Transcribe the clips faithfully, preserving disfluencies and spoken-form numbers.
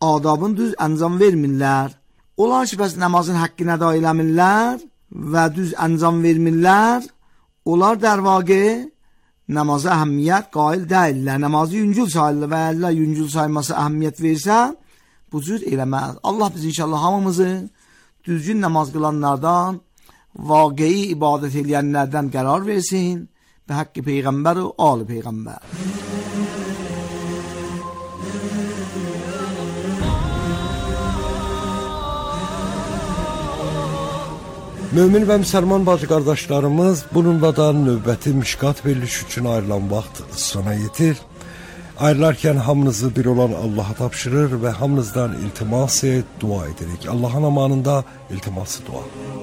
adabın düz əncam vermirlər. Onlar ki, bəs namazın haqqını əda eləmirlər və düz əncam vermirlər, onlar der vaqe namaza əhəmiyyət qail deyirlər. Namazı yüngül sayılır və Allah yüngül sayması əhəmiyyət versə, bu cür eləməz. Allah biz inşallah hamımızı düzgün namaz qılanlardan, vaqei ibadət eləyənlərdən qərar versin və haqqı Peyğəmbər və ali Peyğəmbər. Mömin və müsəlman bacı qardaşlarımız, bununla da növbəti Mişqat veriliş üçün ayrılan vaxt sona yetir. Ayrılarkən hamınızı bir olan Allaha tapşırır və hamınızdan iltimas et, dua edirik. Allahın amanında iltiması dua.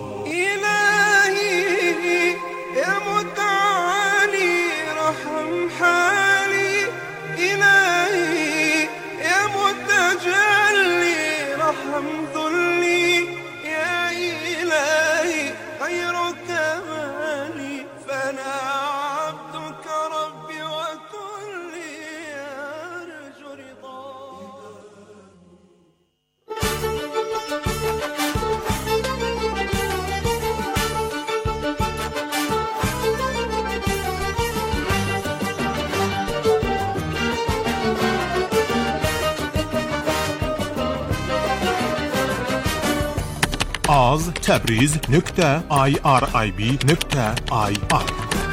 az təbriz nöqtə irib nöqtə ir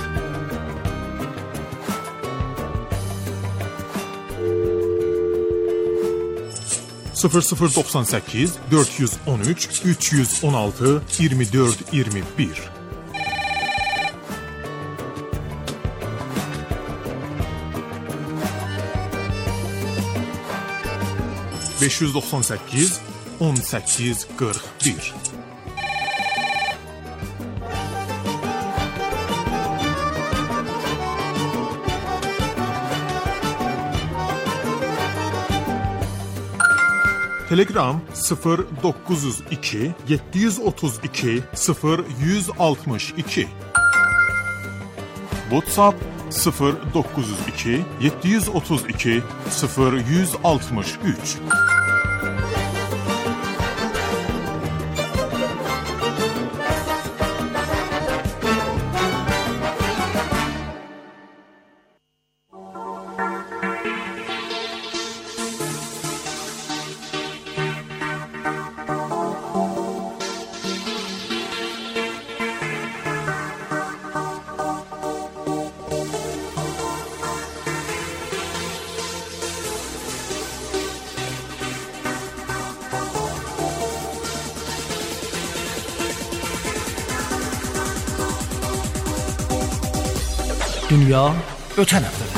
sıfır sıfır doxsan səkkiz dörd yüz on üç üç yüz on altı iyirmi dörd iyirmi bir beş yüz doxsan səkkiz on səkkiz qırx bir Telegram sıfır doqquz yüz iki yeddi yüz otuz iki sıfır yüz altmış iki WhatsApp sıfır doqquz yüz iki yeddi yüz otuz iki sıfır yüz altmış üç Dünya ötən həftədə.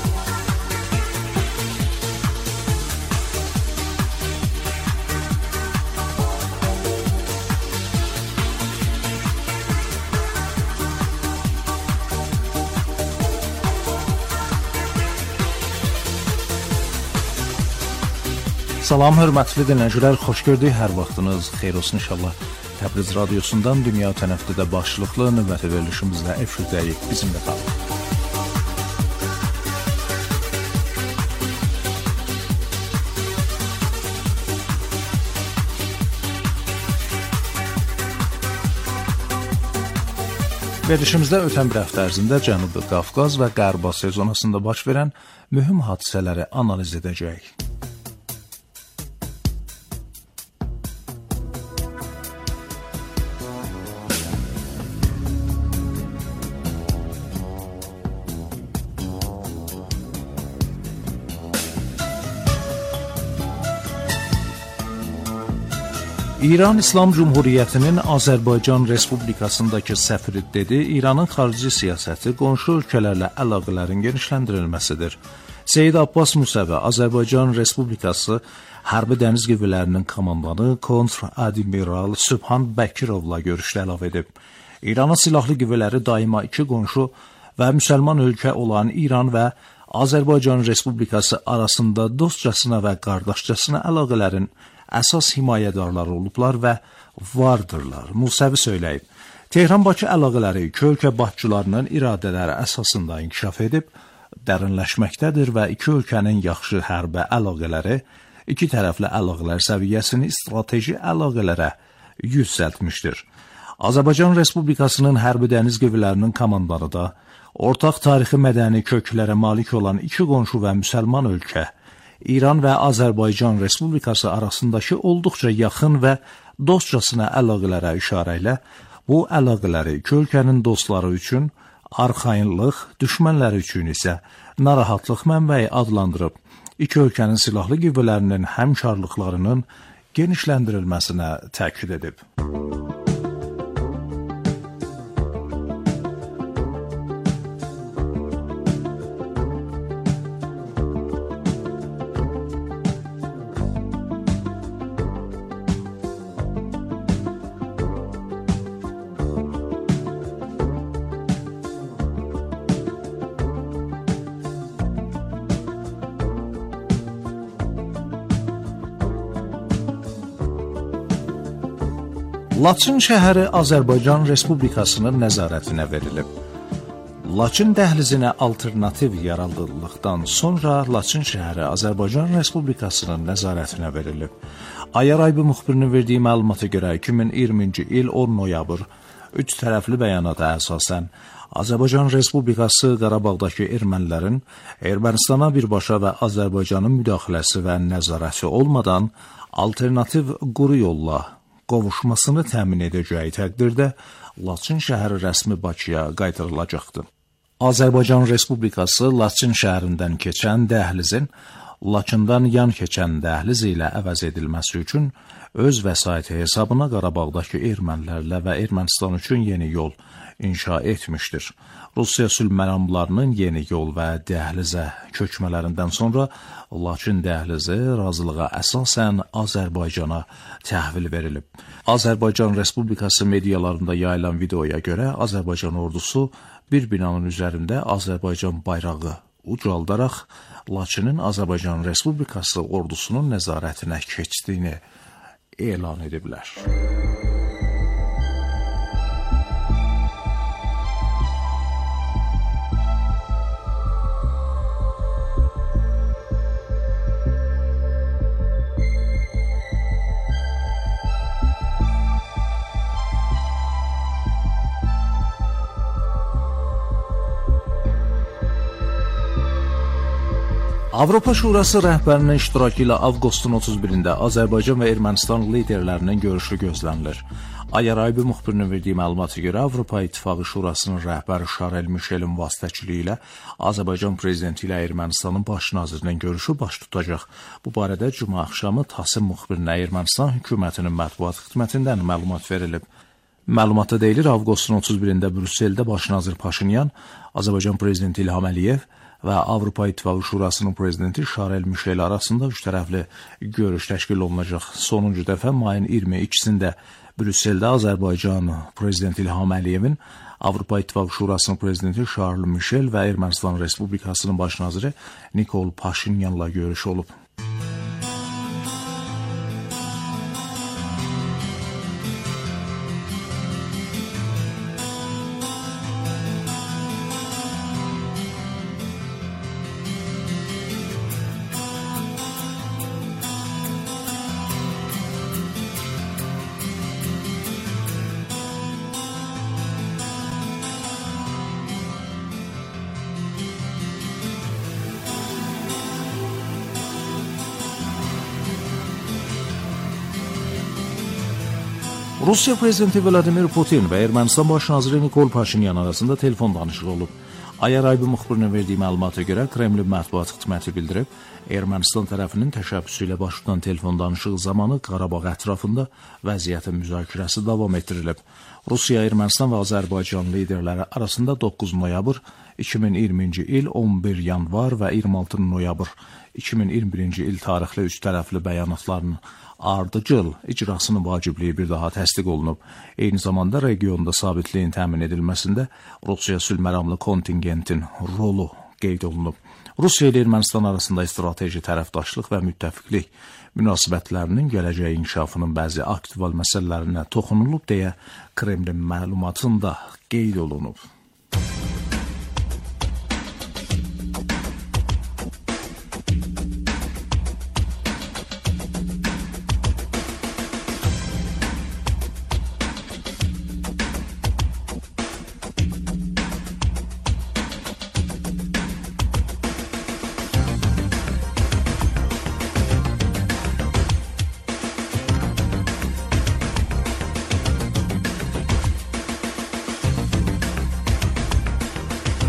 Salam, hörmətli dinləyicilər, xoş gördük. Hər vaxtınız xeyir olsun inşallah. Təbriz radiosundan Dünya ötən həftədə başlıqlı növbəti verilişimizlə efirdəyik. Bizimlə qalın. Verilişimizdə ötən bir həftə ərzində Cənubi Qafqaz və Qərb Asiya zonasında baş verən mühüm hadisələri analiz edəcəyik. İran İslam Cumhuriyyətinin Azərbaycan Respublikasındakı səfiri dedi, İranın xarici siyasəti qonşu ölkələrlə əlaqələrin genişləndirilməsidir. Seyid Abbas Musəvi, Azərbaycan Respublikası Hərbi Dəniz Qüvvələrinin komandanı kontr-admiral Sübhan Bəkirovla görüşdə əlavə edib. İranın silahlı qüvvələri daima iki qonşu və müsəlman ölkə olan İran və Azərbaycan Respublikası arasında dostcasına və qardaşcasına əlaqələrin əsas himayədarları olublar və vardırlar. Musəvi söyləyib. Tehran-Bakı əlaqələri iki ölkə başçılarının iradələri əsasında inkişaf edib, dərinləşməkdədir və iki ölkənin yaxşı hərbi əlaqələri iki tərəfli əlaqələr səviyyəsini strateji əlaqələrə yüksəltmişdir. Azərbaycan Respublikasının hərbi dəniz qüvvələrinin komandanı da ortaq tarixi mədəni köklərə malik olan iki qonşu və müsəlman ölkə, İran və Azərbaycan Respublikası arasındakı olduqca yaxın və dostcasına əlaqələrə işarə ilə bu əlaqələri iki ölkənin dostları üçün arxayınlıq, düşmənləri üçün isə narahatlıq mənbəyi adlandırıb, iki ölkənin silahlı qüvvələrinin həmkarlıqlarının genişləndirilməsinə təkid edib. Laçın şəhəri Azərbaycan Respublikasının nəzarətinə verilib. Laçın dəhlizinə alternativ yaradıldıqdan sonra Laçın şəhəri Azərbaycan Respublikasının nəzarətinə verilib. Ayaraybi müxbirinin verdiyi məlumata görə iki min iyirminci il on noyabr üç tərəfli bəyanata əsasən Azərbaycan Respublikası Qarabağdakı ermənilərin Ermənistana birbaşa və Azərbaycanın müdaxiləsi və nəzarəti olmadan alternativ quru yolla qovuşmasını təmin edəcəyi təqdirdə Laçın şəhəri rəsmi Bakıya qaytarılacaqdır. Azərbaycan Respublikası Laçın şəhərindən keçən dəhlizin Laçından yan keçən dəhliz ilə əvəz edilməsi üçün öz vəsaiti hesabına Qarabağdakı ermənilərlə və Ermənistan üçün yeni yol inşa etmişdir. Rusiya sülh məramlarının yeni yol və dəhlizə köçmələrindən sonra Laçın dəhlizi razılığa əsasən Azərbaycana təhvil verilib. Azərbaycan Respublikası medialarında yayılan videoya görə Azərbaycan ordusu bir binanın üzərində Azərbaycan bayrağı ucaldaraq Laçının Azərbaycan Respublikası ordusunun nəzarətinə keçdiyini elan ediblər. Avropa Şurası rəhbərinin iştirakı ilə avqustun otuz birində Azərbaycan və Ermənistan liderlərinin görüşü gözlənilir. Ayaraybi müxbirinin verdiyi məlumata görə Avropa İttifaqı Şurasının rəhbəri Şarl Mişelin vasitəçiliyi ilə Azərbaycan prezidenti ilə Ermənistanın baş nazirinin görüşü baş tutacaq. Bu barədə cümə axşamı Tasım müxbirinə Ermənistan hökumətinin mətbuat xidmətindən məlumat verilib. Məlumatda deyilir, avqustun otuz birində Brüsseldə baş nazir Paşinyan, Azərbaycan prezidenti İlham Əliyev və Avropa İttifaqı Şurasının prezidenti Şarl Mişel arasında üç tərəfli görüş təşkil olunacaq. Sonuncu dəfə mayın iyirmi ikisində Brüsseldə Azərbaycan prezidenti İlham Əliyevin, Avropa İttifaqı Şurasının prezidenti Şarl Mişel və Ermənistan Respublikasının baş naziri Nikol Paşinyanla görüş olub. Rusiya prezidenti Vladimir Putin və Ermənistan baş naziri Nikol Paşinyan arasında telefon danışığı olub. Ayaraybi müxbirinin verdiyi məlumata görə Kremlin mətbuat xidməti bildirib, Ermənistan tərəfinin təşəbbüsü ilə baş tutan telefon danışığı zamanı Qarabağ ətrafında vəziyyətin müzakirəsi davam etdirilib. Rusiya, Ermənistan və Azərbaycan liderləri arasında doqquz noyabr iki min iyirminci il, on bir yanvar və iyirmi altı noyabr iki min iyirmi birinci il tarixli üç tərəfli bəyanatlarının ardıcıl icrasının vacibliyi bir daha təsdiq olunub. Eyni zamanda regionda sabitliyin təmin edilməsində Rusiya sülh məramlı kontingentin rolu qeyd olunub. Rusiya ilə Ermənistan arasında strateji tərəfdaşlıq və müttəfiqlik münasibətlərinin gələcək inkişafının bəzi aktual məsələlərinə toxunulub deyə Kremlin məlumatında qeyd olunub.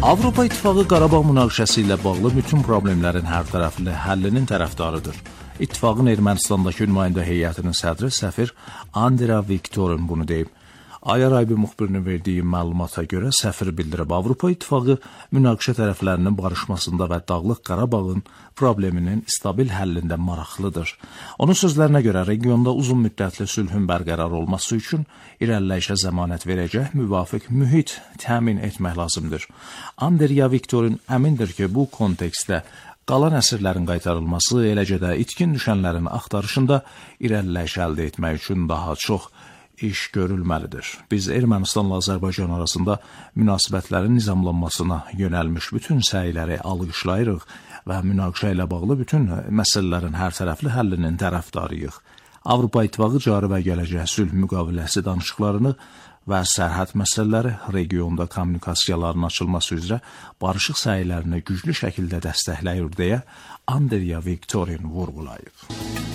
Avropa İttifaqı Qarabağ münaqişəsi ilə bağlı bütün problemlərin hərtərəfli həllinin tərəfdarıdır. İttifaqın Ermənistandakı nümayəndə heyətinin sədri səfir Andrea Viktorin bunu deyib. Ayaraybi müxbirinin verdiyi məlumata görə səfir bildirib, Avropa İttifaqı münaqişə tərəflərinin barışmasında və Dağlıq Qarabağın probleminin stabil həllində maraqlıdır. Onun sözlərinə görə regionda uzun müddətli sülhün bərqərar olması üçün irəliləyişə zəmanət verəcək müvafiq mühit təmin etmək lazımdır. Andrea Viktorin əmindir ki, bu kontekstdə qalan əsirlərin qaytarılması, eləcə də itkin düşənlərin axtarışında irəliləyiş əldə etmək üçün daha çox iş görülməlidir. Biz Ermənistanla Azərbaycan arasında münasibətlərin nizamlanmasına yönəlmiş bütün səyləri alqışlayırıq və münaqişə ilə bağlı bütün məsələlərin hərtərəfli həllinin tərəfdarıyıq. Avropa İttifaqı cari və gələcək sülh müqaviləsi danışıqlarını və sərhəd məsələləri, regionda kommunikasiyaların açılması üzrə barışıq səylərini güclü şəkildə dəstəkləyir deyə Andrea Viktorin vurğulayıb.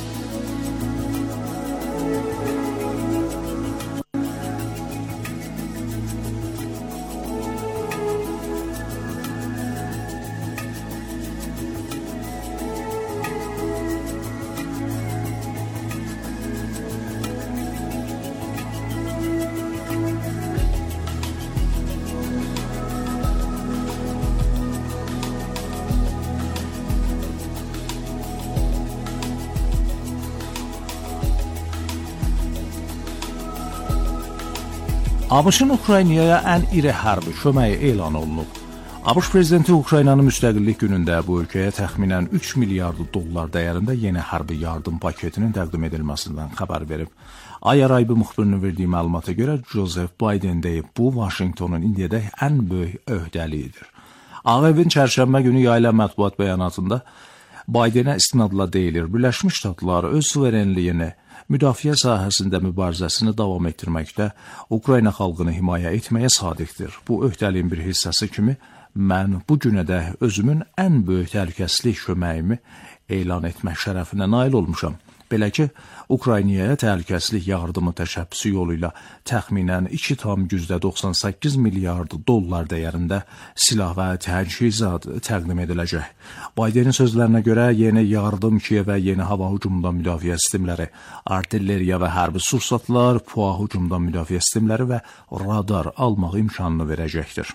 ABŞ-ın Ukraynaya ən iri hərbi köməyi elan olunub. ABŞ prezidenti Ukraynanın müstəqillik günündə bu ölkəyə təxminən üç milyard dollar dəyərində yeni hərbi yardım paketinin təqdim edilməsindən xəbər verib. Ayaraybi müxbirinin verdiyi məlumata görə Joseph Biden deyib, bu Vaşinqtonun indiyədək ən böyük öhdəliyidir. Ağ Evin çərşənbə günü yayılan mətbuat bəyanatında Bidenə istinadla deyilir, Birləşmiş Ştatlar öz suverenliyini müdafiə sahəsində mübarizəsini davam etdirməkdə Ukrayna xalqını himayə etməyə sadiqdir. Bu öhdəliyin bir hissəsi kimi mən bu günədək özümün ən böyük təhlükəsizlik köməyimi elan etmək şərəfinə nail olmuşam. Belə ki, Ukraynaya təhlükəsizlik yardımı təşəbbüsü yolu ilə təxminən iki tam doxsan səkkiz milyard dollar dəyərində silah və təchizat təqdim ediləcək. Bidenin sözlərinə görə yeni yardım Kiyevə yeni hava hücumundan müdafiə sistemləri, artilleriya və hərbi sursatlar, PUA hücumundan müdafiə sistemləri və radar almaq imkanını verəcəkdir.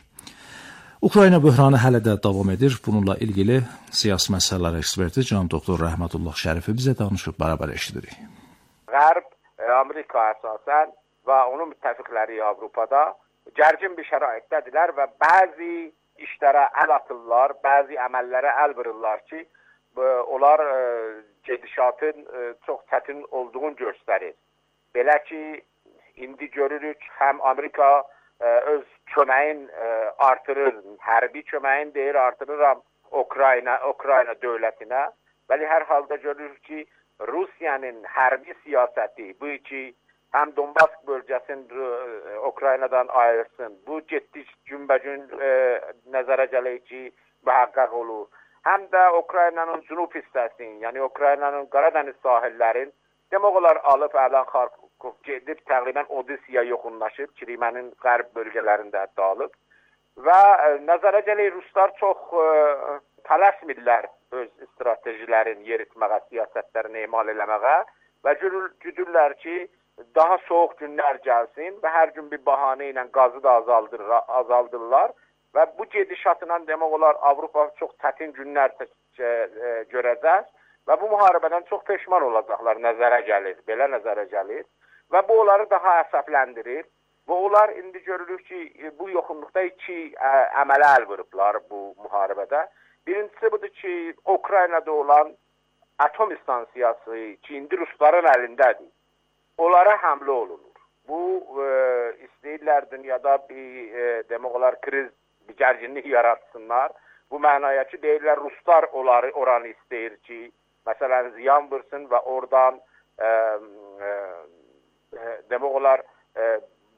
Ukrayna böhranı hələ də davam edir. Bununla ilgili siyasi məsələlər eksperti can doktor Rəhmətullah Şərifi bizə danışıb, bərabər eşidirik. Qərb, Amerika əsasən və onun müttəfiqləri Avropada gərgin bir şəraitdədirlər və bəzi işlərə əl atırlar, bəzi əməllərə əl vururlar ki, onlar gedişatın çox çətin olduğunu göstərir. Belə ki, indi görürük, həm Amerika öz köməyin artırır, hərbi köməyin deyir, artırıram Ukrayna, Ukrayna dövlətinə. Bəli, hər halda görürük ki, Rusiyanın hərbi siyasəti, bu ki, həm Donbas bölgəsini Ukraynadan ayırsın, bu getdi günbəgün nəzərə gəlir ki, mühəqqəq olur. Həm də Ukraynanın cənub hissəsinin, yəni Ukraynanın Qaradəniz sahillərin demək olar alıb əlan xarq gedib təqribən Odessiya yoxunlaşıb, Krimənin qərb bölgələrində hətta alıb və nəzərə gəlir Ruslar çox tələsmirlər öz stratejilərini yeritməyə, siyasətlərini emal eləməyə və güdürlər ki, daha soğuk günlər gəlsin və hər gün bir bahanə ilə qazı da azaldır, azaldırlar və bu gedişatla demək olar Avropa çox çətin günlər görəcək və bu müharibədən çox peşman olacaqlar, nəzərə gəlir, belə nəzərə gəlir. Və bu onları daha əsəbləndirir və onlar indi görürük ki, bu yoxunluqda iki əmələ əl vurublar bu müharibədə. Birincisi budur ki, Ukraynada olan atom stansiyası ki, indi Rusların əlindədir. Onlara həmlə olunur. Bu, e, istəyirlər dünyada bir, e, demək olar, kriz, bir gərginlik yaratsınlar. Bu mənaya ki, deyirlər, Ruslar onları oranı istəyir ki, məsələn, ziyan vursun və oradan e, e, demək olar e,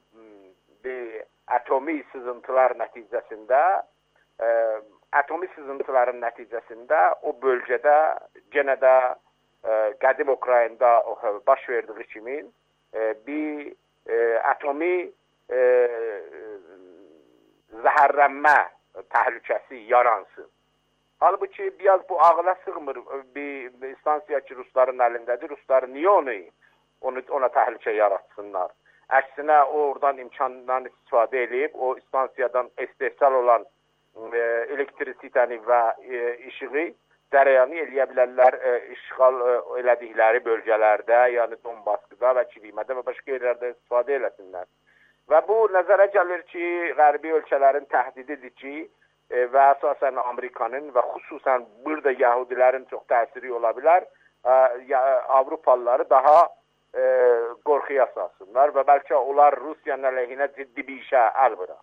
bir atomi sızıntılar nəticəsində e, atomi sızıntıların nəticəsində o bölgədə yenə də e, qədim Ukraynada baş verdiyi kimi e, bir e, atomi e, zəhərlənmə təhlükəsi yaransın. Halbuki biraz bu ağla sığmır. Bir, bir instansiya ki Rusların əlindədir. Ruslar niyə onu, onu ona təhlükə yaratsınlar? Əksinə oradan imkandan istifadə edib o instansiyadan istehsal olan e, elektrisitəni və e, işığı cərəyanı eləyə bilərlər e, işğal e, elədikləri bölgələrdə, yəni Donbaskda və Kivimədə və başqa yerlərdə istifadə eləsinlər. Və bu nəzərə gəlir ki, qərbi ölkələrin təhdididir ki, e, və əsasən Amerikanın və xüsusən burada Yahudilərin çox təsiri ola bilər, e, ya, Avropalıları daha e, qorxuya salsınlar və bəlkə onlar Rusiyanın əleyhinə ciddi bir işə əl vuraq.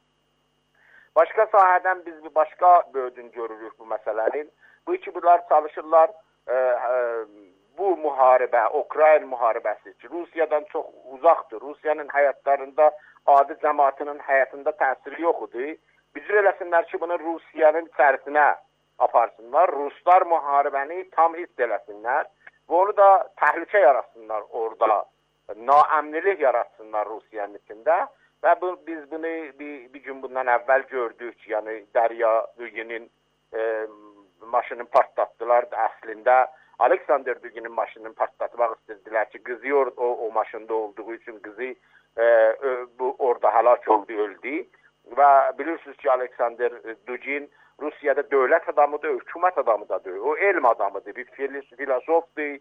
Başqa sahədən biz bir başqa böldün görürük bu məsələnin. Bu ki, bunlar çalışırlar e, e, bu müharibə, Ukrayna müharibəsi ki, Rusiyadan çox uzaqdır. Rusiyanın həyatlarında, adi cəmaatının həyatında təsiri yoxdur. Bizə eləsinlər ki, bunu Rusiyanın içərisinə aparsınlar. Ruslar müharibəni tam hiss eləsinlər və onu da təhlükə yaratsınlar orada. Naəmnilik yaratsınlar Rusiyanın içində. Və bu, biz bunu bir, bir gün bundan əvvəl gördük. Yəni, Dərya Duginin e, maşını partlatdılar. Əslində, Aleksandr Duginin maşını partlatmaq istədilər ki, qızı o, o maşında olduğu üçün qızı e, bu, orada həlak oldu, öldü. Və bilirsiniz ki, Aleksandr Dugin Rusiyada dövlət adamıdır, hökumət adamıdır. O elm adamıdır, bir filosofdur,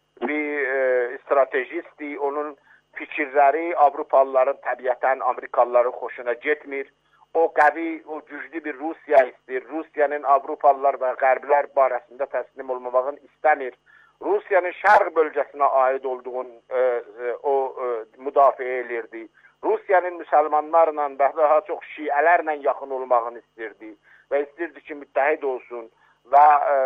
bir e, stratejistdir. Onun fikirləri Avropalıların təbiətən Amerikalıların xoşuna getmir. O qəvi, o güclü bir Rusiya istir. Rusiyanın Avropalılar və Qərblər barəsində təslim olmamağını istəmir. Rusiyanın şərq bölgəsinə aid olduğunu e, e, o e, müdafiə edirdi. Rusiyanın müsəlmanlarla və daha çox şiələrlə yaxın olmağını istirdi və istirdi ki, müttəhid olsun və e,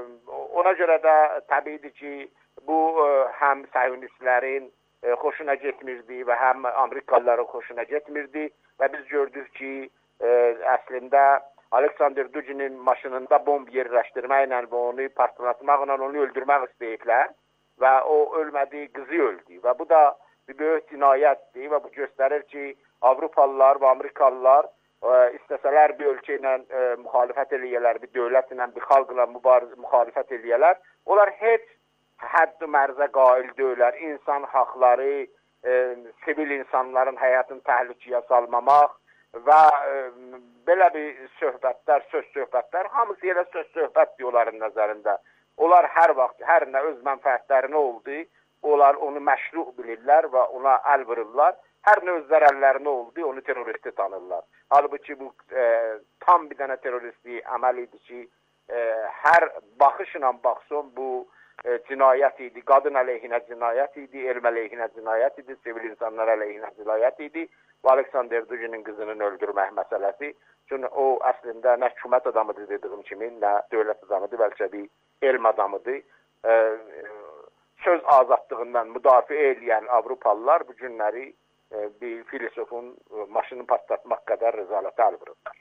ona görə də təbiidir ki, bu e, həm səhiyonistlərin e, xoşuna getmirdi və həm Amerikalıların xoşuna getmirdi və biz gördük ki, e, əslində Aleksandr Duginin maşınında bomb yerləşdirməklə və onu partlatmaqla onu öldürmək istəyiblər və o ölmədi, qızı öldü və bu da bir böyük cinayətdir və bu göstərir ki, Avropalılar və Amerikalılar e, istəsələr bir ölkə ilə e, müxalifət eləyələr, bir dövlət ilə, bir xalqla müxalifət eləyələr. Onlar heç hədd-i mərzə qail deyirlər. İnsan haqları, e, sivil insanların həyatını təhlükəyə salmamaq və e, belə bir söhbətlər, söz söhbətlər, hamısı elə söz söhbətdir onların nəzərində. Onlar hər vaxt, hər nə öz mənfəətlərinə oldu, onlar onu məşru bilirlər və ona əl vururlar. Hər nə öz zərərlərinə oldu, onu terroristi tanırlar. Halbuki bu e, tam bir dənə terroristi əməl idi ki, e, hər baxışla baxsın bu e, cinayət idi. Qadın əleyhinə cinayət idi, elm əleyhinə cinayət idi, sivil insanlar əleyhinə cinayət idi. Və Aleksandr Duginin qızının öldürmək məsələsi. Çünki o əslində nə hökumət adamıdır dediyim kimi, nə dövlət adamıdır, bəlkə bir elm adamıdır. E, söz azadlığından müdafiə edən Avropalılar bu günləri e, bir filosofun e, maşını partlatmaq qədər rəzalətə əl vururlar.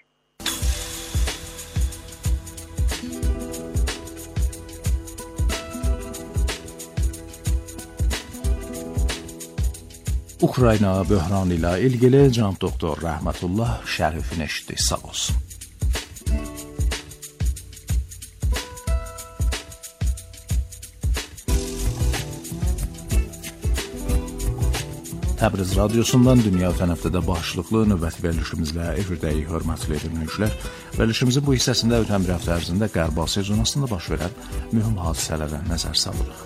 Ukrayna böhranı ilə ilgili cənab doktor Rəhmətullah şərhini eşitdik, sağ olsun. Təbriz radiosundan dünya ötən həftədə başlıqlı növbəti verilişimizlə efirdəyik, hörmətli dinləyicilər. Verilişimizin bu hissəsində ötən bir həftə ərzində Qərb Asiya zonasında baş verən mühüm hadisələrə nəzər salırıq.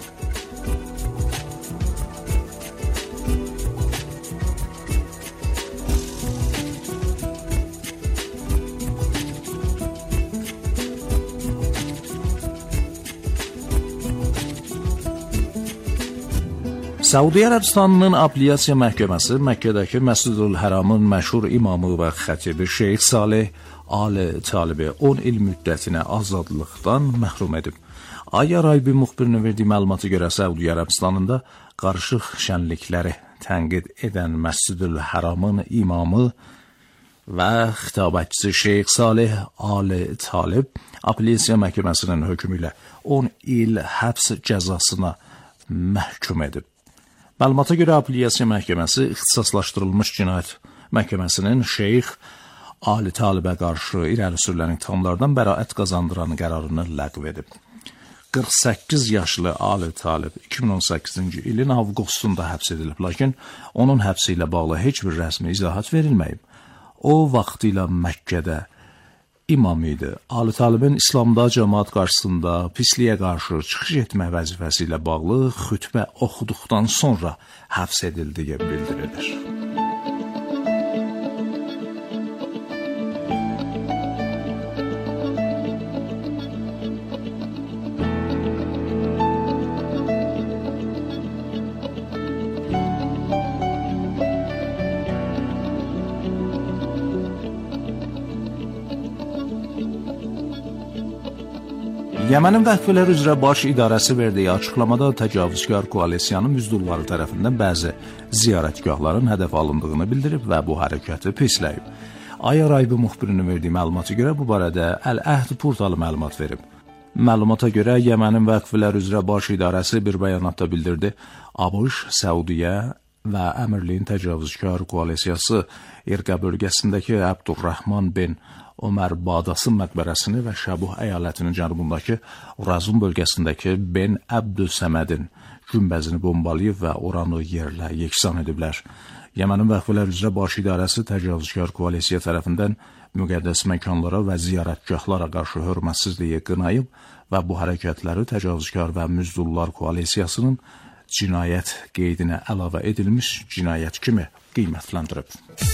Səudiyyə Ərəbistanının Apellyasiya Məhkəməsi Məkkədəki Məscidül-Həramın məşhur imamı və xətibi Şeyx Saleh Al-Talibi on il müddətinə azadlıqdan məhrum edib. Ay Araybi müxbirinin verdiyi məlumata görə Səudiyyə Ərəbistanında qarışıq şənlikləri tənqid edən Məscidül-Həramın imamı və xitabətçisi Şeyx Saleh Al-Talib Apellyasiya Məhkəməsinin hökmü ilə on il həbs cəzasına məhkum edib. Məlumata görə Apellyasiya Məhkəməsi ixtisaslaşdırılmış cinayət məhkəməsinin Şeyx Ali Talibə qarşı irəli sürülən ittihamlardan bəraət qazandıran qərarını ləğv edib. qırx səkkiz yaşlı Ali Talib iki min on səkkizinci ilin avqustunda həbs edilib, lakin onun həbsi ilə bağlı heç bir rəsmi izahat verilməyib. O, vaxtilə Məkkədə imam idi. Ali Talibin İslamda cəmaat qarşısında pisliyə qarşı çıxış etmək vəzifəsi ilə bağlı xütbə oxuduqdan sonra həbs edildiyi bildirilir. Yemenin vəqfələr üzrə baş idarəsi verdiyi açıqlamada təcavüzkar koalisiyanın müzdulları tərəfindən bəzi ziyarətgahların hədəf alındığını bildirib və bu hərəkəti pisləyib. Ay Araybi müxbirinin verdiyi məlumata görə bu barədə Əl-Əhd portalı məlumat verib. Məlumata görə Yemenin vəqfələr üzrə baş idarəsi bir bəyanatda bildirdi, ABŞ, Səudiyyə və Əmirliyin təcavüzkar koalisiyası İrqa bölgəsindəki Əbdurrahman bin Ömər Badasın məqbərəsini və Şəbuh əyalətinin cənubundakı Urazun bölgəsindəki Ben Əbdüsəmədin günbəzini bombalayıb və oranı yerlə yeksan ediblər. Yemenin vəqfələr üzrə baş idarəsi təcavüzkar koalisiya tərəfindən müqəddəs məkanlara və ziyarətgahlara qarşı hörmətsizliyi qınayıb və bu hərəkətləri təcavüzkar və müzdullar koalisiyasının cinayət qeydinə əlavə edilmiş cinayət kimi qiymətləndirib.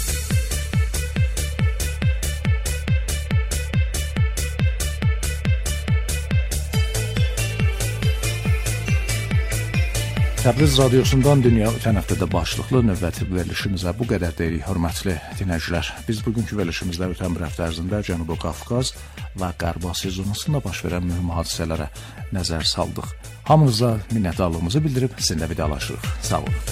Təbriz radiosundan dünya ötən həftədə başlıqlı növbəti verilişimizə bu qədər deyirik, hörmətli dinləyicilər. Biz bugünkü verilişimizdə ötən bir həftə ərzində Cənubi Qafqaz və Qərb Asiya zonasında baş verən mühüm hadisələrə nəzər saldıq. Hamınıza minnətdarlığımızı bildirib sizinlə vidalaşırıq. Sağ olun.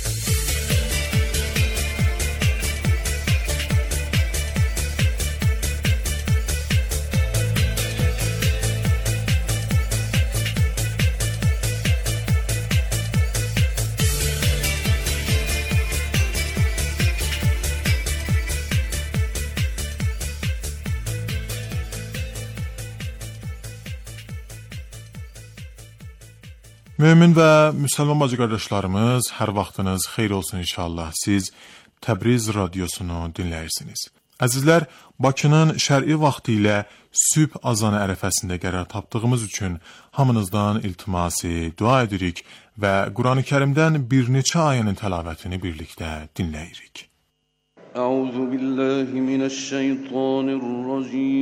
Mömin və müsəlman bacı qardaşlarımız, hər vaxtınız xeyir olsun inşallah. Siz Təbriz radiosunu dinləyirsiniz. Əzizlər, Bakının şər'i vaxtı ilə sübh azanı ərəfəsində qərar tapdığımız üçün hamınızdan iltimasi dua edirik və Quran-ı Kərimdən bir neçə ayənin təlavətini birlikdə dinləyirik. Əuzu billahi minəşşeytanirracim.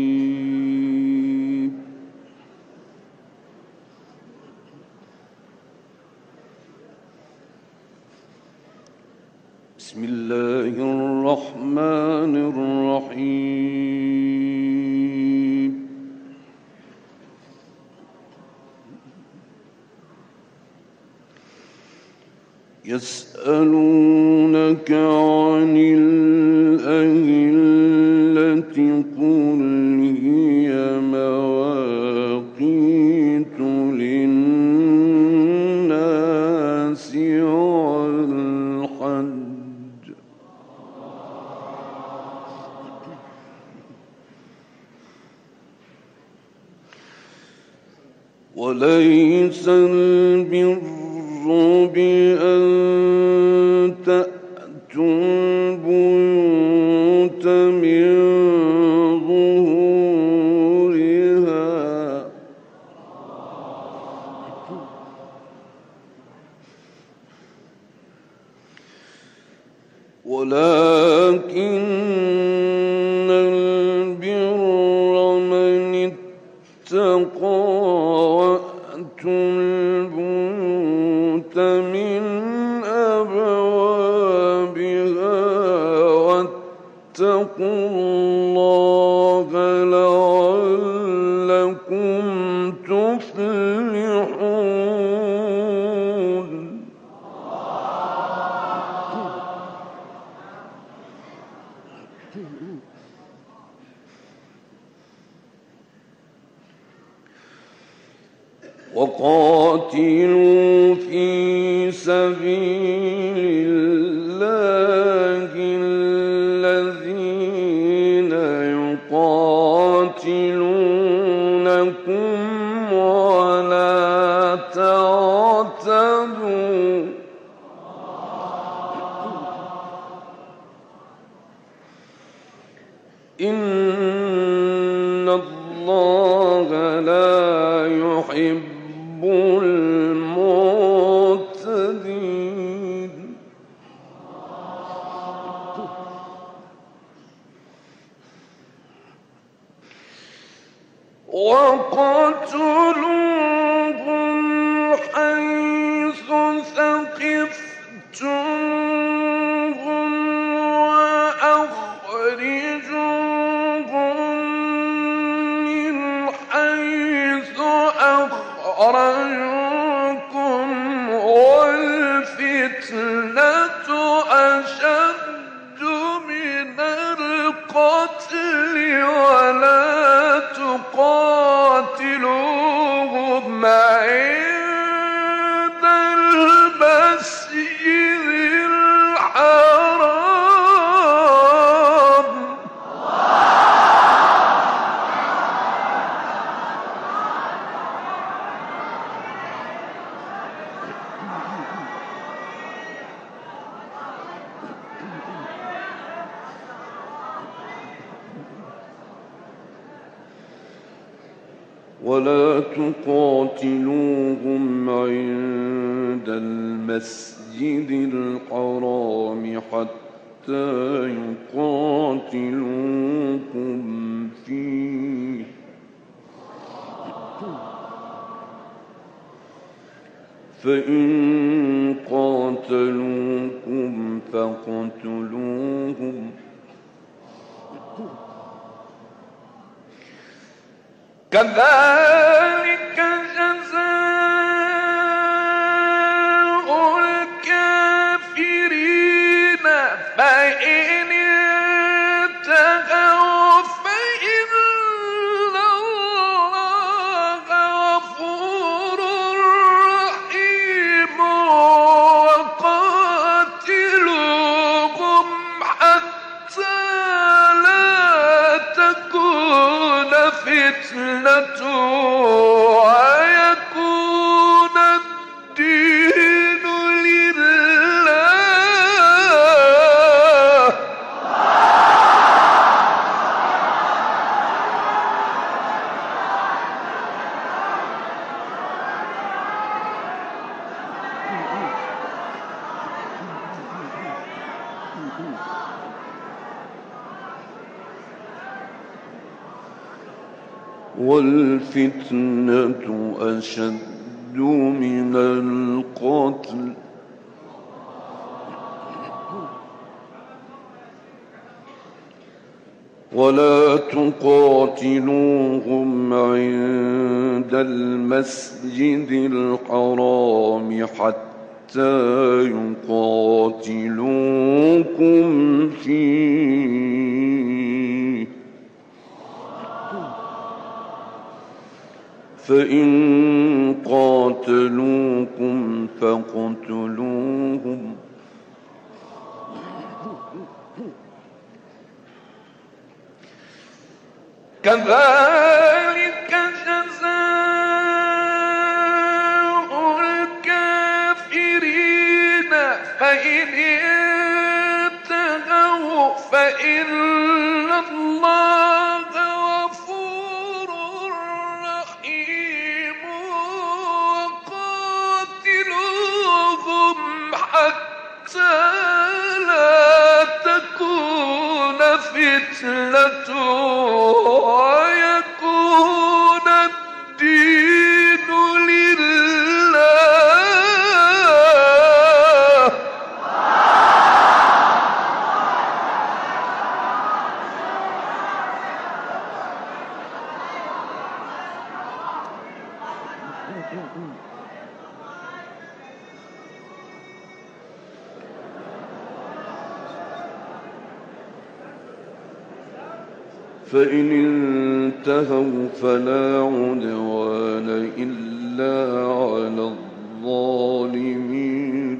Bismillahirrahmanirrahim. Yes'alûneke anil ehilleti kul hiye mevâqitu linnâsi vel hac. وليس البر بأن تأتوا البيوت من ظهورها ولكن البر من اتقى البيوت من أبوابها واتقوا الله لعلكم تفلحون. وقاتلوا في سبيل الله الذين إن الله لا يحب المعتدين وقتلوهم حيث ثقفتموهم وأخرجوهم من حيث أخرجوكم والفتنة أشد من القتل ولا تقاتلوهم عند المسجد الحرام ولا تقاتلوهم عند المسجد الحرام حتى يقاتلوكم فيه فإن قاتلوكم فاقتلوهم كذلك جزاء الكافرين فإن انتهوا فإن الله غفور رحيم وقاتلوهم حتى لا تكون فتنة ويكون الدين لله والفتنة أشد من القتل ولا تقاتلوهم عند المسجد الحرام حتى يقاتلوكم فيه فإن قاتلوكم فاقتلوهم كذلك جزاء الكافرين فإن انتهوا فإن الله غفور رحيم وقاتلوهم حتى لا تكون فتنة ويكون الدين لله فإن انتهوا فلا عدوان إلا على الظالمين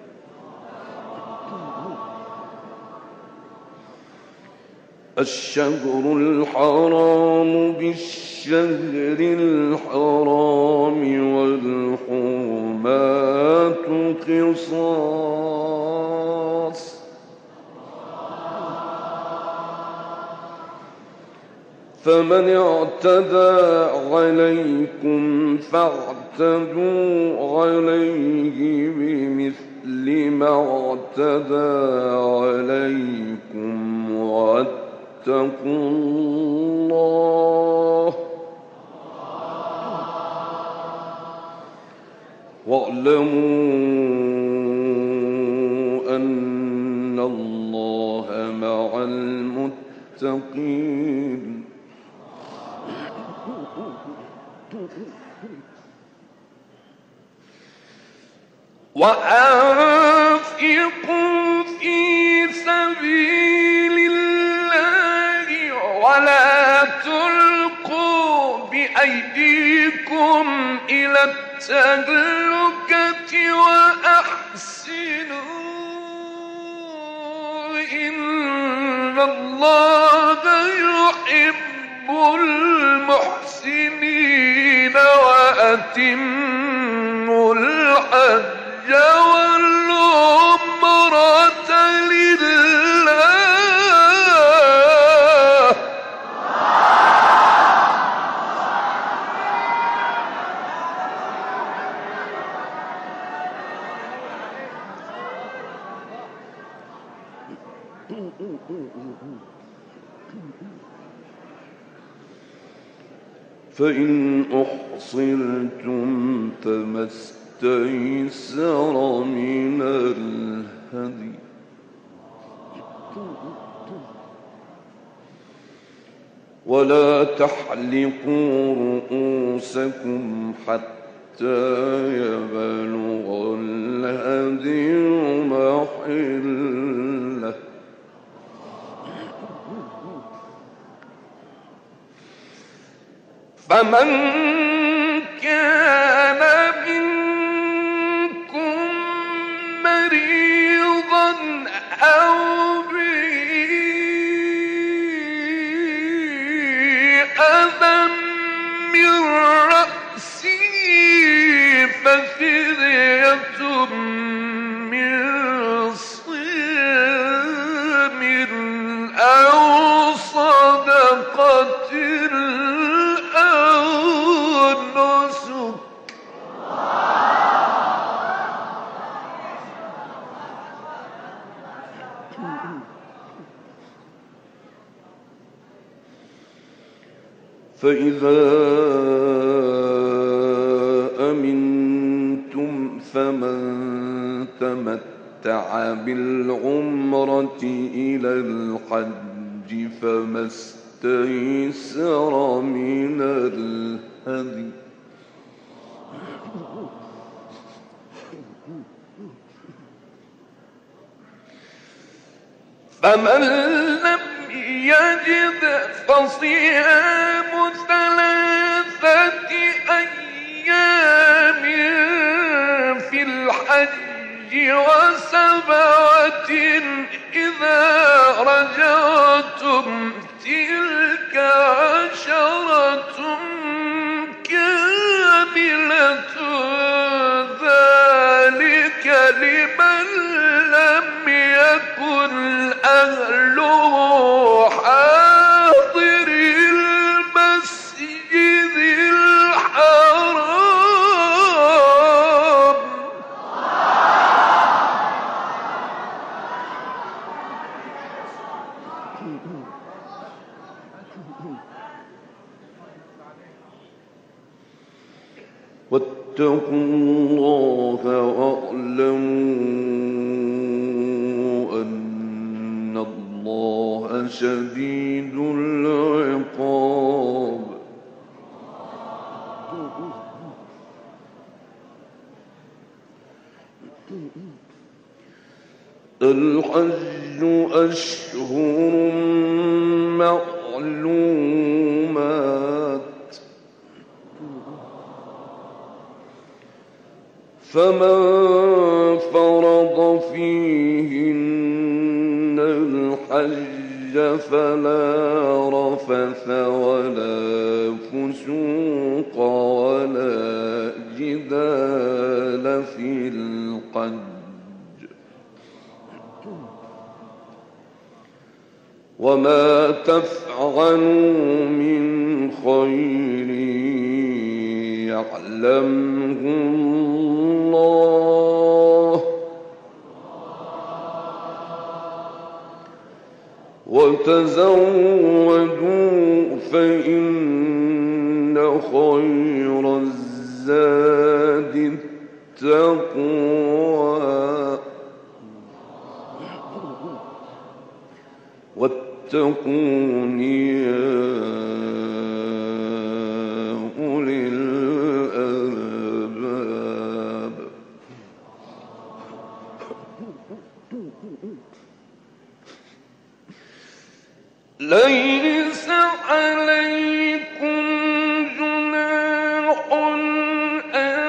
الشهر الحرام بالشهر الحرام والحرمات قصاص فمن اعتدى عليكم فاعتدوا عليه بمثل ما اعتدى عليكم واتقوا الله واعلموا أن الله مع المتقين وأنفقوا في سبيل الله ولا تلقوا بأيديكم إلى التهلكة وأحسنوا إن الله يحب المحسنين وأتموا الحج والعمرة لله فإن أحصرتم فما استيسر من الهدي ولا تحلقوا رؤوسكم حتى يبلغ الهدي محله فمن كان منكم مريضا أو به أذى من رأسه ففدية من صيام أو صدقة فإذا أمنتم فمن تمتع بالعمرة إلى الحج فما استيسر من الهدي فمن لم يجد فصيام ثلاثة أيام في الحج وسبعة إذا رجعتم تلك عشرة كاملة ذلك لمن لم يكن أهله حاضر المسجد الحرام واتقوا الله واعلموا أن الله شديد العقاب الحج أشهر معلومات فمن فرض فيهن الحج فلا رفث ولا فسوق ولا جدال في الحج وما تفعلوا من خير يعلمه الله وتزودوا فإن خير الزاد التقوى واتقون يا أولي الألباب. ليس عليكم جناح أن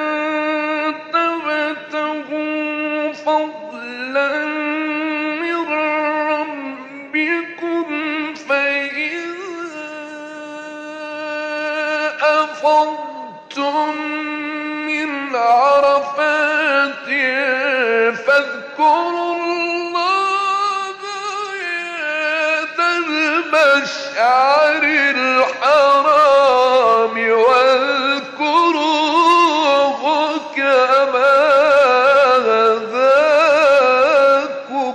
تبتغوا فضلا من ربكم فإذا أفضتم من عرفات فاذكروا المشعر الحرام واذكروه كما هداكم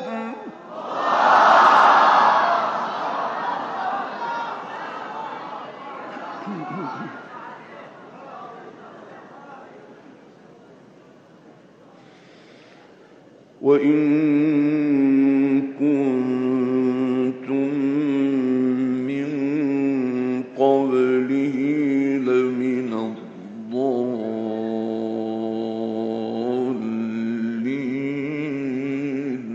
وإن كنتم قبله لمن الضالين.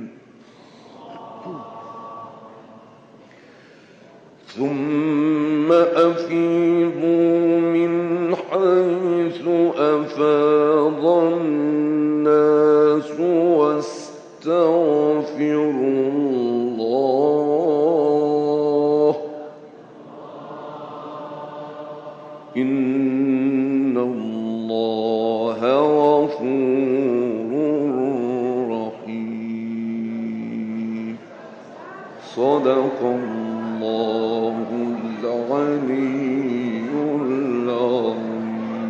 ثم أفيضوا من حيث أفاض الناس واستغفروا الله إن الله غفور رحيم. صدق الله العلي العظيم.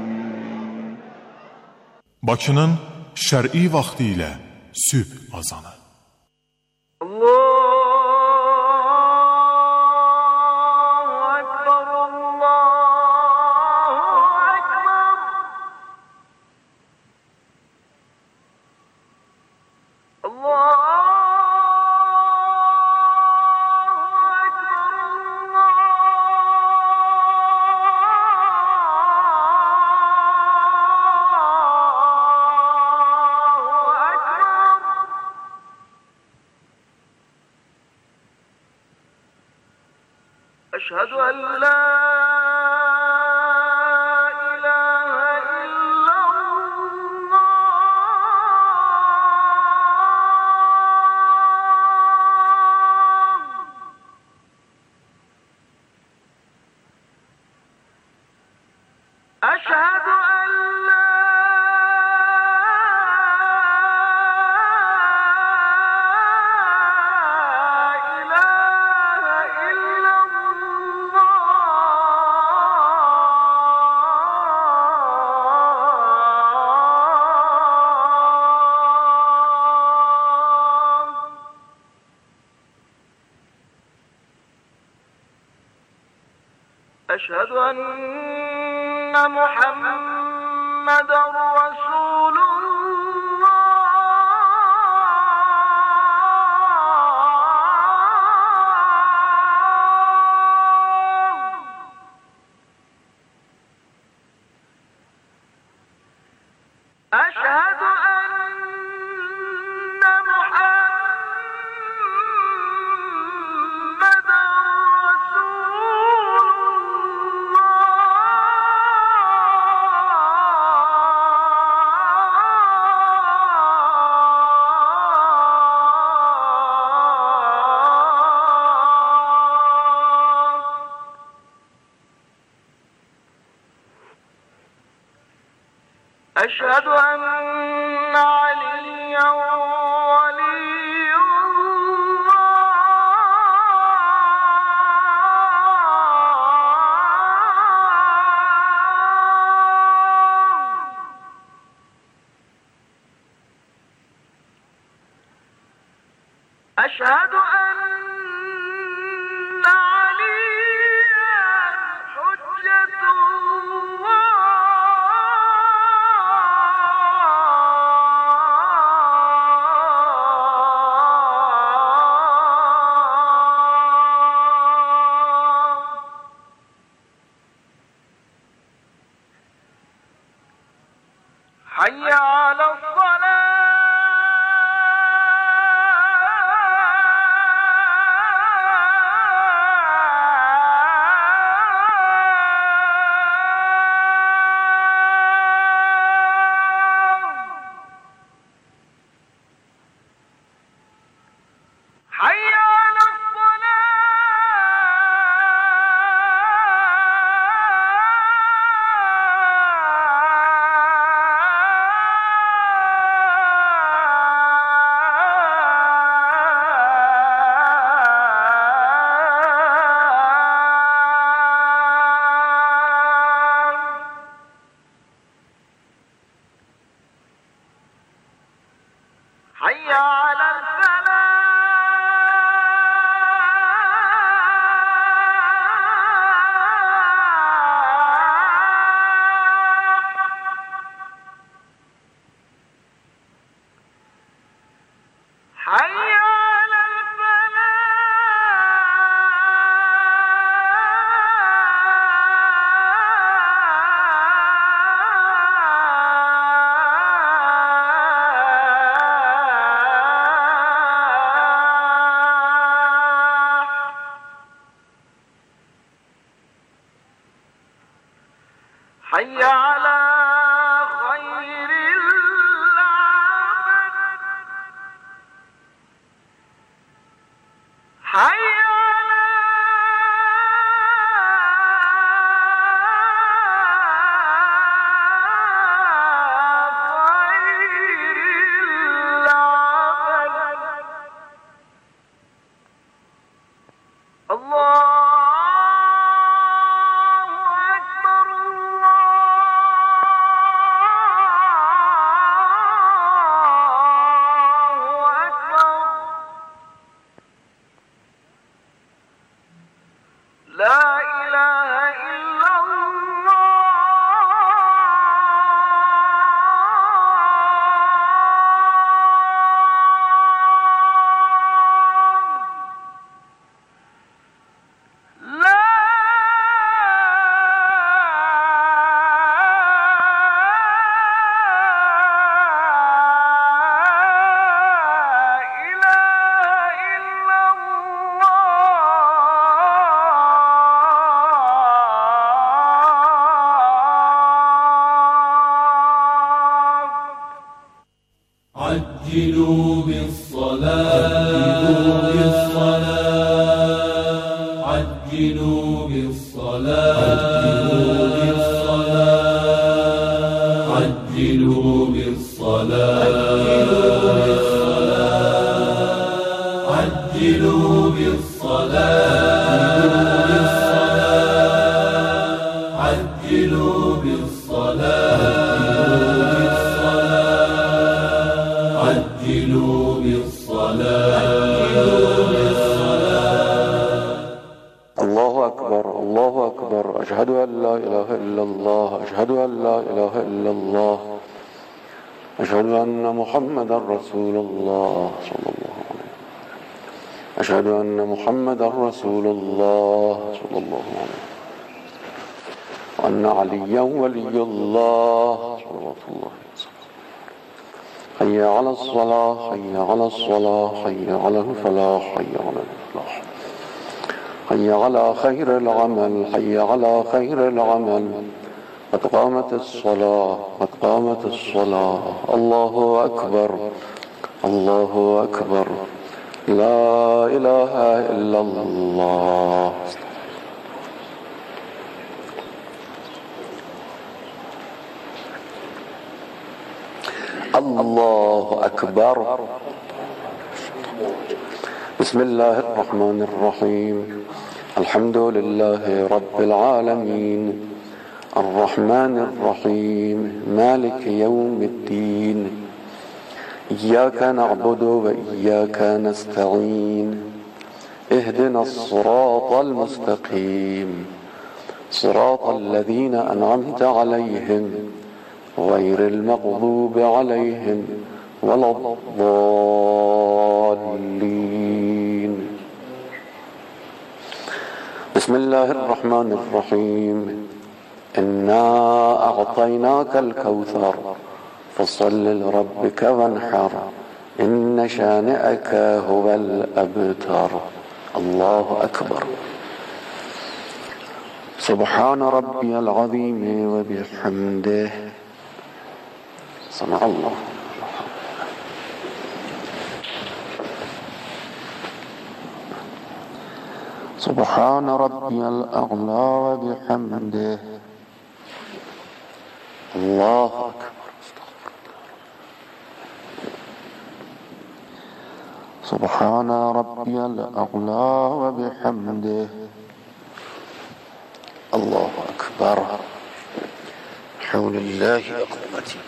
Bakının şər'i vaxtı ilə sübh azanı. Allah أشهد أن لا إله إلا الله أشهد أن لا أشهد أن محمدًا رسول الله أشهد أن محمدًا أشهد أن عليا ولي الله أشهد أن عليا حجة الله حي على الصلاة حي على حي على الفلاح حي على حي على خير العمل حي على خير العمل الله لا إله إلا الله لا عجلوا بالصلاة عجلوا بالصلاة عجلوا بالصلاة عجلوا بالصلاة عجلوا بالصلاة عجلوا بالصلاة الله أكبر الله أكبر أشهد أن لا إله إلا الله أشهد أن لا إله إلا الله أشهد أن محمدا رسول الله صلى الله عليه وسلم أشهد أن محمدا رسول الله صلى الله عليه وسلم وأن عليا ولي الله صلوات الله وسلم حي على الصلاة حي على الصلاة حي على الفلاح حي على الفلاح حي على خير العمل حي على خير العمل قد قامت الصلاة قد قامت الصلاة الله أكبر الله أكبر لا إله إلا الله الله أكبر بسم الله الرحمن الرحيم الحمد لله رب العالمين الرحمن الرحيم مالك يوم الدين إياك نعبد وإياك نستعين اهدنا الصراط المستقيم صراط الذين أنعمت عليهم غير المغضوب عليهم ولا الضالين. بسم الله الرحمن الرحيم. إنا أعطيناك الكوثر فصل لربك وانحر إن شانئك هو الأبتر. الله أكبر. سبحان ربي العظيم وبحمده. سمع الله. سبحان ربي الأعلى وبحمده. الله أكبر. سبحان ربي الأعلى وبحمده. الله أكبر. حول الله أقوته.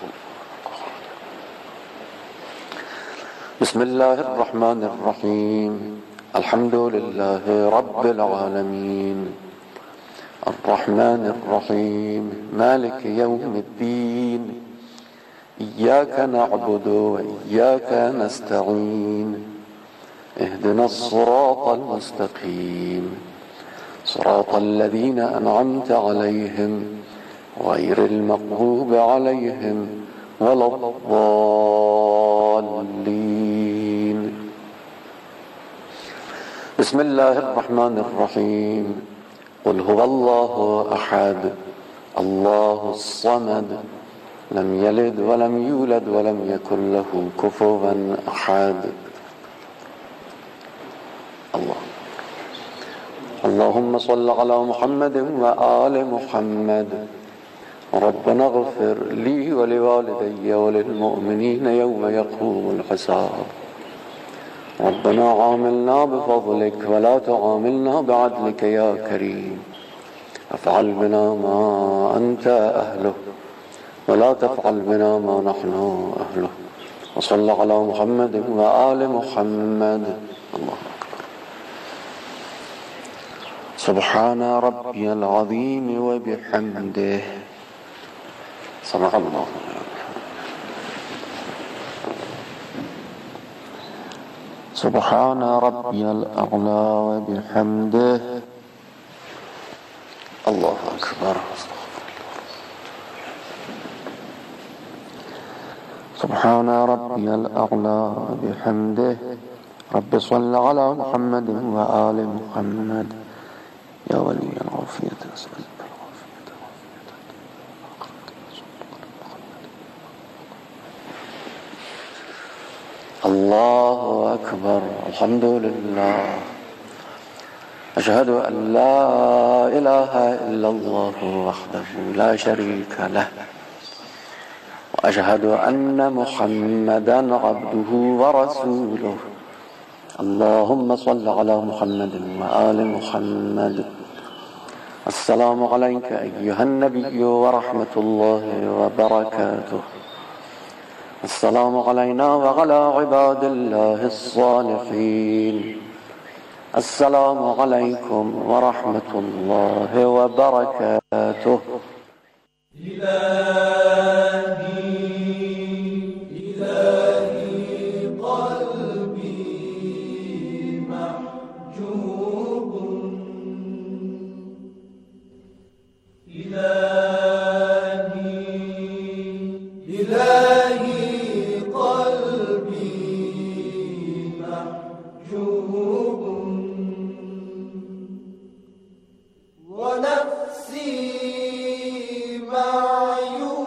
بسم الله الرحمن الرحيم. الحمد لله رب العالمين الرحمن الرحيم مالك يوم الدين إياك نعبد وإياك نستعين اهدنا الصراط المستقيم صراط الذين أنعمت عليهم غير المغضوب عليهم ولا الضالين. بسم الله الرحمن الرحيم. قل هو الله أحد الله الصمد لم يلد ولم يولد ولم يكن له كفوا أحد. الله. اللهم صل على محمد وآل محمد. ربنا اغفر لي ولوالدي وللمؤمنين يوم يقوم الحساب. ربنا عاملنا بفضلك ولا تعاملنا بعدلك يا كريم. افعل بنا ما أنت أهله ولا تفعل بنا ما نحن أهله. وصل على محمد وآل محمد. الله أكبر. سبحان ربي العظيم وبحمده. سمع الله. سبحان ربي الأعلى وبحمده. الله أكبر. سبحان ربي الأعلى وبحمده. رب صل على محمد وآل محمد. يا ولي العافية أسألك الله أكبر. الحمد لله. أشهد أن لا إله إلا الله وحده لا شريك له وأشهد أن محمدا عبده ورسوله. اللهم صل على محمد وآل محمد. السلام عليك أيها النبي ورحمة الله وبركاته. السلام علينا وعلى عباد الله الصالحين. السلام عليكم ورحمة الله وبركاته. ونفسي معيوب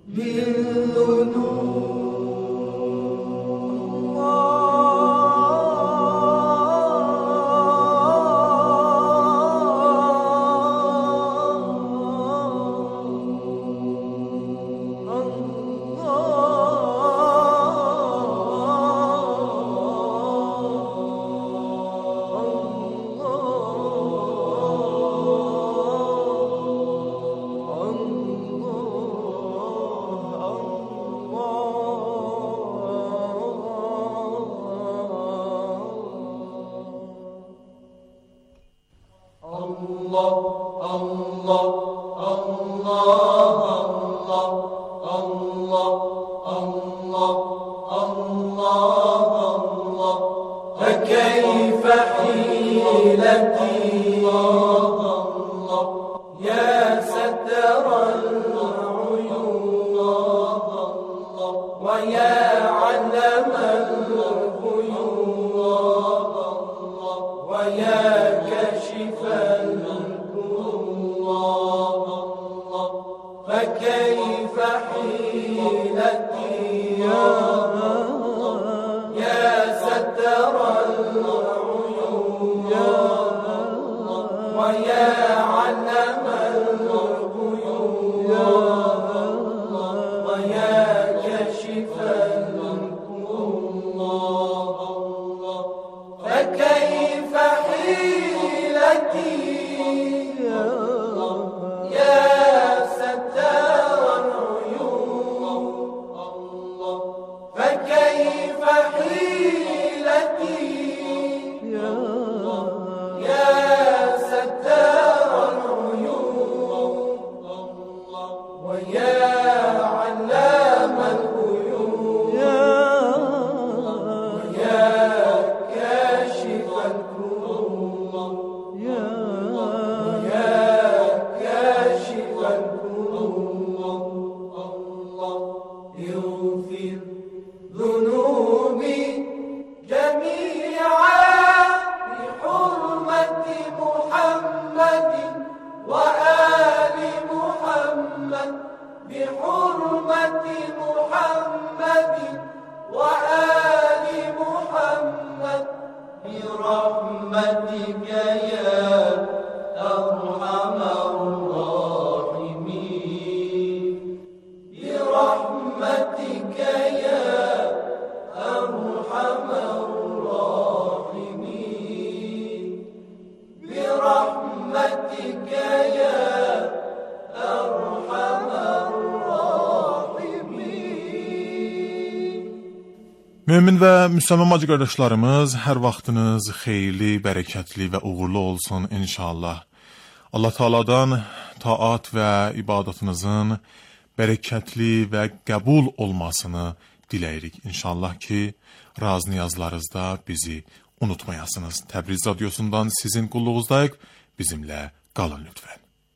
Mömin və müsəlman bacı qardaşlarımız, hər vaxtınız xeyirli, bərəkətli və uğurlu olsun inşallah. Allah Taala'dan taat və ibadətınizin bərəkətli və qəbul olmasını diləyirik inşallah ki, raz niyazlarınızda bizi unutmayasınız. Təbriz radyosundan sizin qulluğunuzdayıq, bizimlə qalın lütfən.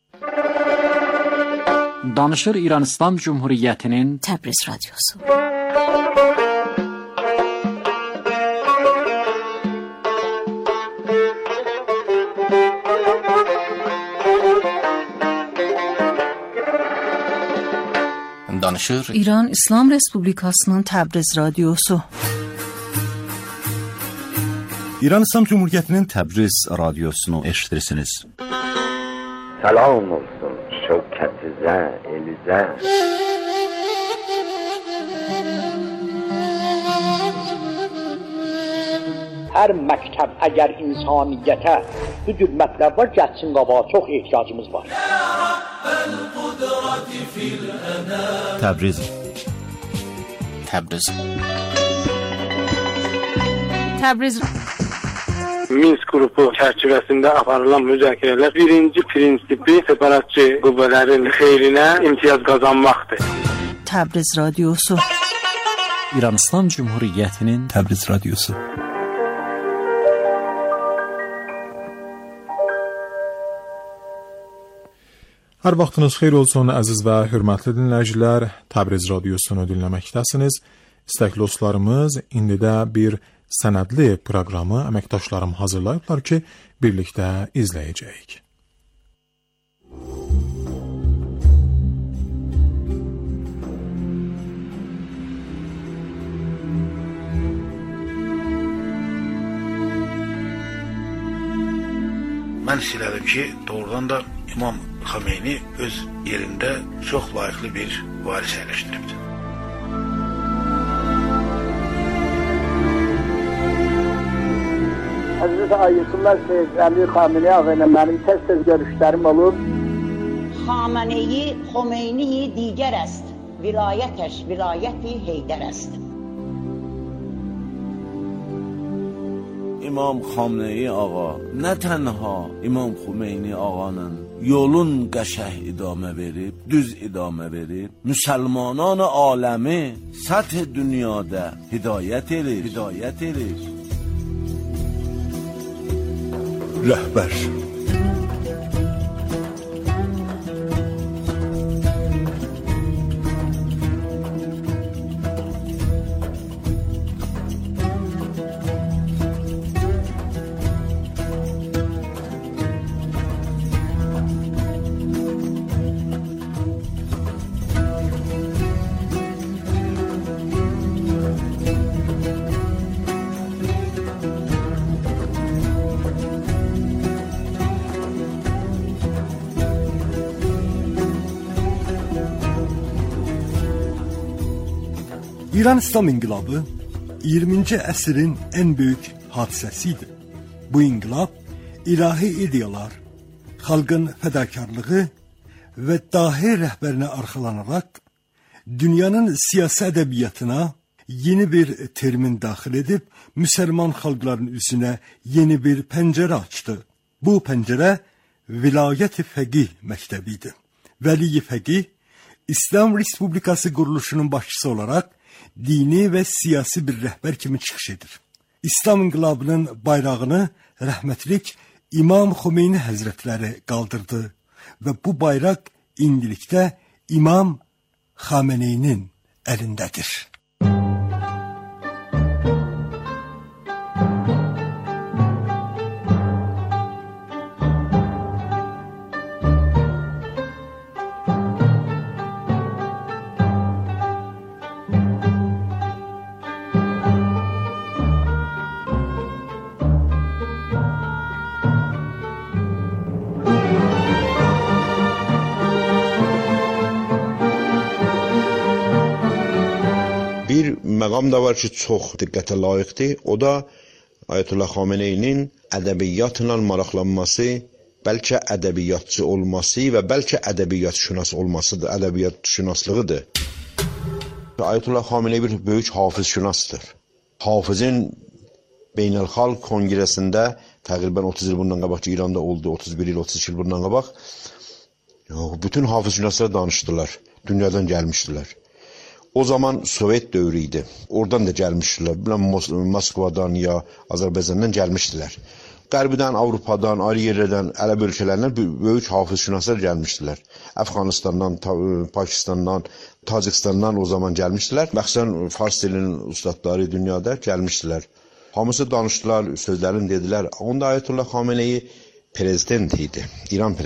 Danışır İran İslam Cumhuriyyətinin Təbriz radyosu. Danışır İran İslam Respublikasının Təbriz radyosu. İran İslam Cumhuriyyətinin Təbriz radiosunu eşitirsiniz. Salam olsun şövkətizə, elizə. Hər məktəb əgər insaniyyətə bu cür mətləb var, gəlsin qabağa, çox ehtiyacımız var. Təbriz Təbriz Təbriz Minsk qrupu çərçivəsində aparılan müzakirələr birinci prinsipi separatçı qüvvələrin xeyrinə imtiyaz qazanmaqdır. Təbriz radyosu. İran İslam Cumhuriyyətinin Təbriz radyosu. Hər vaxtınız xeyir olsun, əziz və hörmətli dinləyicilər. Təbriz radiosunu dinləməkdəsiniz. İstəkli dostlarımız, indi də bir sənədli proqramı əməkdaşlarım hazırlayıblar ki, birlikdə izləyəcəyik. mən hiss elədim ki, doğrudan da İmam Xomeyni öz yerində çox layiqli bir varis əyləşdiribdir. Həzrət Ayətullah Seyyid Əli Xameneyi ağa ilə mənim tez-tez görüşlərim olur. Xameneyi, Xomeyni digər است. Vilayətəş, vilayəti Heydər است. İmam Xameneyi ağa nə tənha İmam Xomeyni ağanın yolun qəşəh idamə verib, düz idamə verib, müsəlmanan aləmi səth dünyada hidayət edir, hidayət edir. Rəhbər. İran İslam İnqilabı iyirminci əsrin ən böyük hadisəsidir. Bu inqilab ilahi ideyalar, xalqın fədakarlığı və dahi rəhbərinə arxalanaraq dünyanın siyasi ədəbiyyatına yeni bir termin daxil edib müsəlman xalqların üzünə yeni bir pəncərə açdı. Bu pəncərə Vilayət-i Fəqih məktəbidir. Vəli-i Fəqih İslam Respublikası quruluşunun başçısı olaraq dini və siyasi bir rəhbər kimi çıxış edir. İslam inqilabının bayrağını rəhmətlik İmam Xomeyni Həzrətləri qaldırdı və bu bayraq indilikdə İmam Xameneyinin əlindədir. Bir məqam da var ki, çox diqqətə layiqdir. O da Ayətullah Xameneyinin ədəbiyyatla maraqlanması, bəlkə ədəbiyyatçı olması və bəlkə ədəbiyyatşünas olmasıdır, ədəbiyyatşünaslığıdır. Ayətullah Xameneyi bir böyük hafizşünasdır. Hafizin Beynəlxalq Konqresində təqribən otuz il bundan qabaq ki, İranda oldu, otuz bir il, otuz iki il bundan qabaq bütün hafizşünaslar danışdılar, dünyadan gəlmişdilər. O zaman Sovet dövrü idi. Oradan da gəlmişdilər. Moskvadan ya Azərbaycandan gəlmişdilər. Qərbidən, Avropadan, ayrı yerlərdən, ərəb ölkələrindən böyük hafizşünaslar gəlmişdilər. Əfqanistandan, Pakistandan, Tacikistandan o zaman gəlmişdilər. Məxsən fars dilinin ustadları dünyada gəlmişdilər. Hamısı danışdılar, sözlərini dedilər. Onda Ayətullah Xameneyi prezident idi. İran prezidenti.